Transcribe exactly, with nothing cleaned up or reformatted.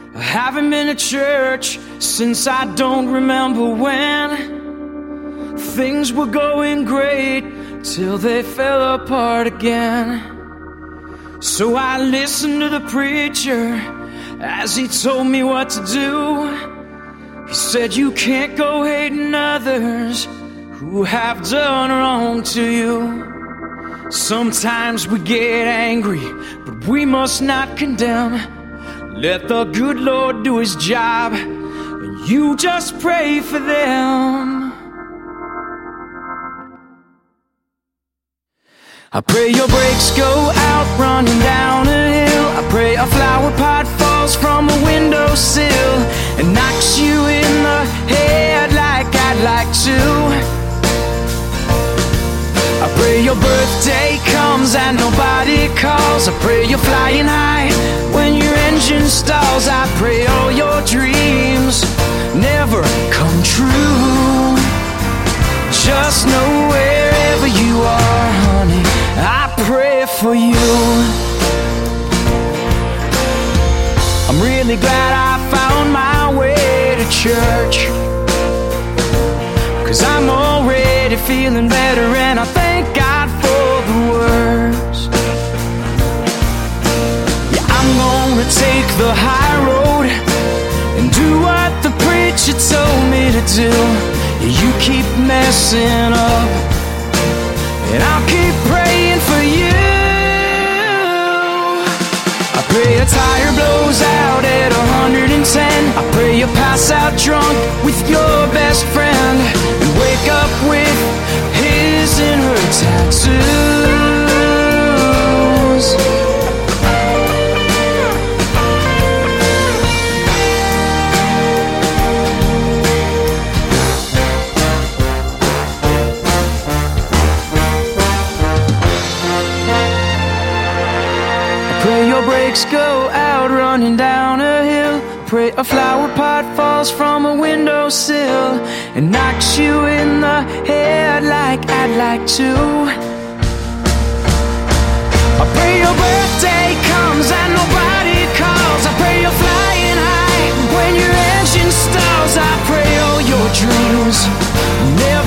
I haven't been to church since I don't remember when. Things were going great till they fell apart again. So I listened to the preacher as he told me what to do. He said, you can't go hating others who have done wrong to you. Sometimes we get angry, but we must not condemn. Let the good Lord do his job, and you just pray for them. I pray your brakes go out running down a hill. I pray a flower pot falls from a windowsill and knocks you in the head like I'd like to. I pray your birthday comes and nobody calls. I pray you're flying high when your engine stalls. I pray all your dreams never come true. Just know wherever you are, honey, I pray for you. I'm really glad I found my way to church, 'cause I'm already feeling better, and I thank God for the worst. Yeah, I'm gonna take the high road and do what the preacher told me to do. You keep messing up, and I'll keep praying for you. I pray a tire blows out at one hundred ten. I pray you pass out drunk with your best friend and wake up with his and her tattoos. Pray your brakes go out running down a hill. Pray a flower pot falls from a windowsill and knocks you in the head like I'd like to. I pray your birthday comes and nobody calls. I pray you're flying high when your engine stalls. I pray all your dreams never